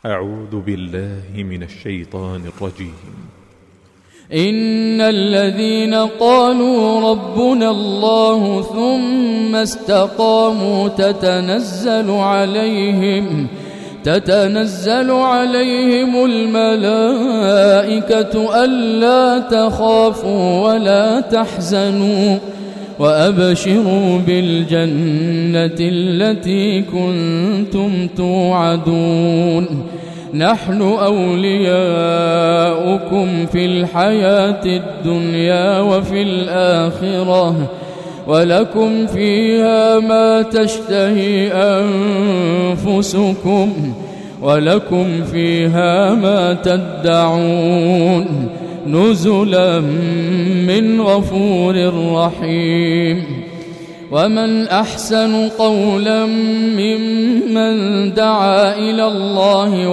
أعوذ بالله من الشيطان الرجيم. إن الذين قالوا ربنا الله ثم استقاموا تتنزل عليهم الملائكة ألا تخافوا ولا تحزنوا وأبشروا بالجنة التي كنتم توعدون نحن أولياؤكم في الحياة الدنيا وفي الآخرة ولكم فيها ما تشتهي أنفسكم ولكم فيها ما تدعون نزلا من غفور رحيم. ومن أحسن قولا ممن دعا إلى الله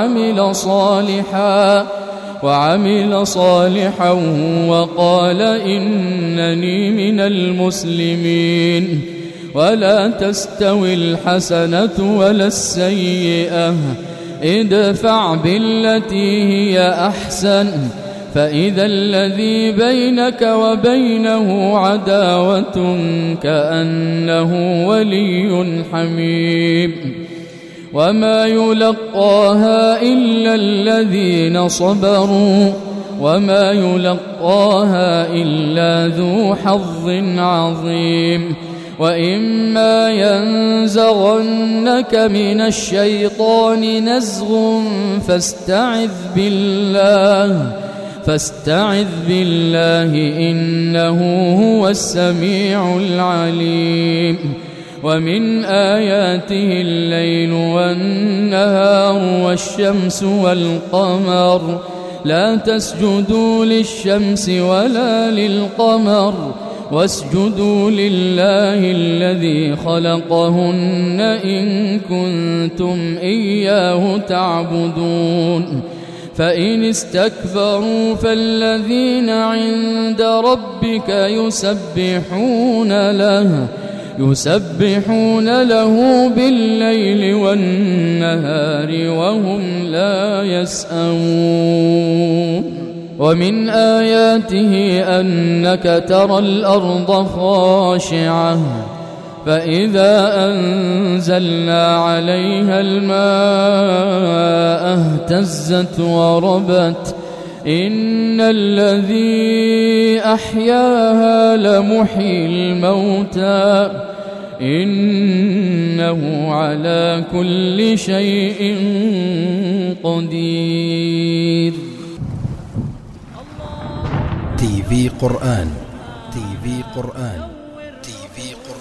وعمل صالحا وقال إنني من المسلمين. ولا تستوي الحسنة ولا السيئة ادفع بالتي هي أحسن فإذا الذي بينك وبينه عداوة كأنه ولي حميم. وما يلقاها إلا الذين صبروا وما يلقاها إلا ذو حظ عظيم. وإما ينزغنك من الشيطان نزغ فاستعذ بالله إنه هو السميع العليم. ومن آياته الليل والنهار والشمس والقمر لا تسجدوا للشمس ولا للقمر واسجدوا لله الذي خلقهن إن كنتم إياه تعبدون. فإن استكبروا فالذين عند ربك يسبحون له بالليل والنهار وهم لا يسأمون. ومن آياته أنك ترى الأرض خاشعة فإذا أنزلنا عليها الماء اهتزت وربت إن الذي أحياها لمحيي الموتى إنه على كل شيء قدير. تي في قرآن